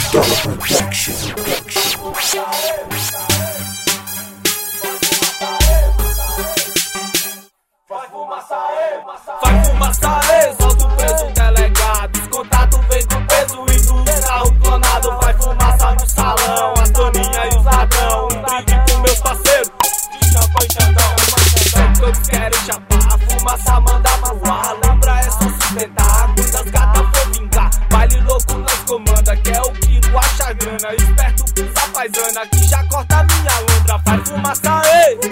Dollar Production. Vai fumaça, solta o preso, delegado. Os contatos vem com peso e do carro clonado. Vai fumaça no salão, a Toninha e os ladrão. Um brinde pro meus parceiros, de champanhe Xandão. Todos querem chapar, a fumaça manda pro ar. Lembra, é só sustentar, quando as gatas for vingar. Baile louco nós comanda, que é o quilo, acha grana. Esperto pisa paisana, que já corta minha lombra. Vai fumaça,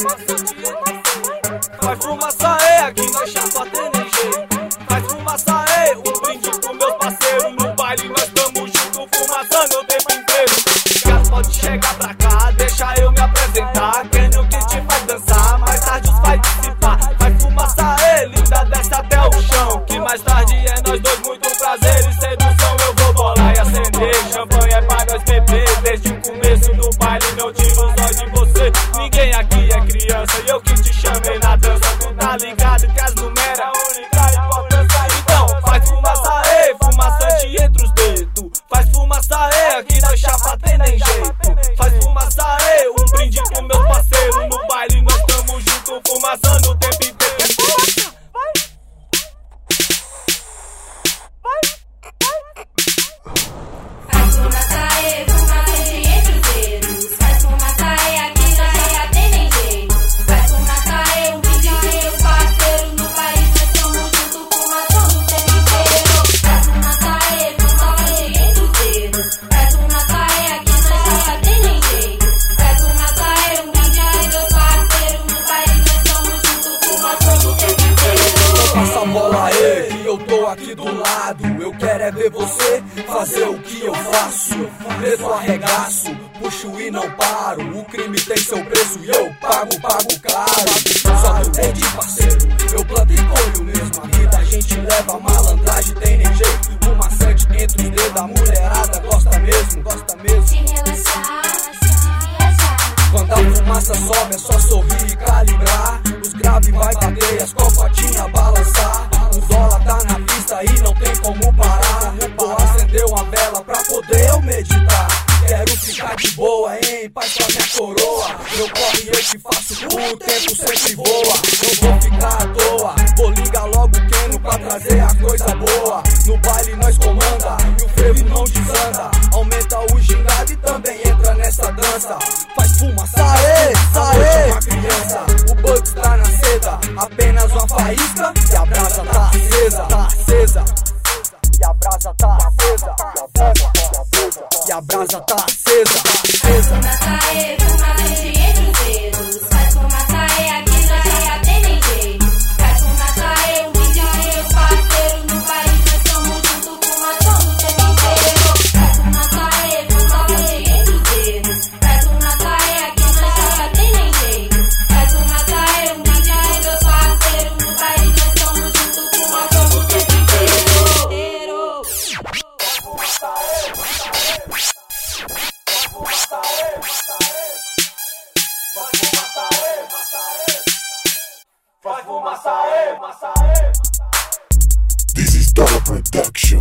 vai fumaça, aqui nós chapa tem nem jeito. Faz fumaça, um brinde pro meus parceiros. No baile nós tamo junto, fumaçando o tempo inteiro. Gás pode chegar pra cá, deixa eu me apresentar. Quem não que te faz dançar, mais tarde os vai dissipar. Faz fumaça, linda, desce até o chão. Que mais tarde é nós dois, muito prazer e sedução. Eu vou bolar e acender, champanhe é pra nós beber. Desde o começo do baile não tiro os olhos de você. Ninguém aqui é criança e eu que te chamei na dança. Tu tá ligado que as números é a única importância. Então faz fumaça, fumaçante entre os dedos. Faz fumaça, aqui na chapa tem nem jeito. Faz fumaça, um brinde pro meus parceiros. No baile nós tamo junto, fumaçando o tempo inteiro. Faz fumaça, fumaçante entre os dedos. Faz fumaça, aqui na chapa tem nem jeito. Faz fumaça, um brinde pro meus parceiros. No baile nós tamo junto, fumaçando o tempo inteiro. Faz fumaça, fumaçante entre os dedos. Faz fumaça, aqui na chapa tem nem jeito. Faz fumaça, um brinde pro meus parceiros. No baile nós tamo junto, fumaçando o tempo inteiro. Passa a bola aí, que eu tô aqui do lado. Eu quero é ver você fazer o que eu faço. Preso arregaço, puxo e não paro. O crime tem seu preço e eu pago caro. Só no de parceiro, eu planto e colho mesmo. A vida a gente leva, malandragem tem nem jeito. O maçante entre os dedos, a mulherada gosta mesmo. Se relaxar, se viajar. Quando a fumaça sobe é só sorrir e calibrar. Os graves vai bater e as cocotinhas balançar. O dólar tá na pista e não tem como parar. Vou acender uma vela pra poder eu meditar. Quero ficar de boa, em paz com a minha coroa. Eu corro e eu te faço, o tempo sempre voa. Não vou ficar à toa, vou ligar logo o Keno pra trazer a coisa boa. No baile nós comanda e o frevo não desanda. Aumenta o gingado e também entra nessa dança. Faz fumaça, saê, uma criança. O bug tá na seda, apenas uma faísca e a brasa tá acesa. E a brasa tá acesa, e a brasa tá acesa. Faz fumaça, fumaçante entre os dedos. Faz fumaça, aqui na chapa tem nem jeito. Faz fumaça, um brinde pro meus parceiros. No baile nós tamo junto, fumaçando o tempo inteiro. Faz fumaça, fumaçante entre os dedos. Faz fumaça, aqui na chapa tem nem jeito. Faz fumaça, um brinde pro meus parceiros. No baile nós tamo junto, fumaçando o tempo inteiro. This is Dollar Production.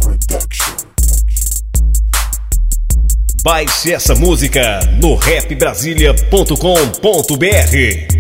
Baixe essa música no rapbrasilia.com.br.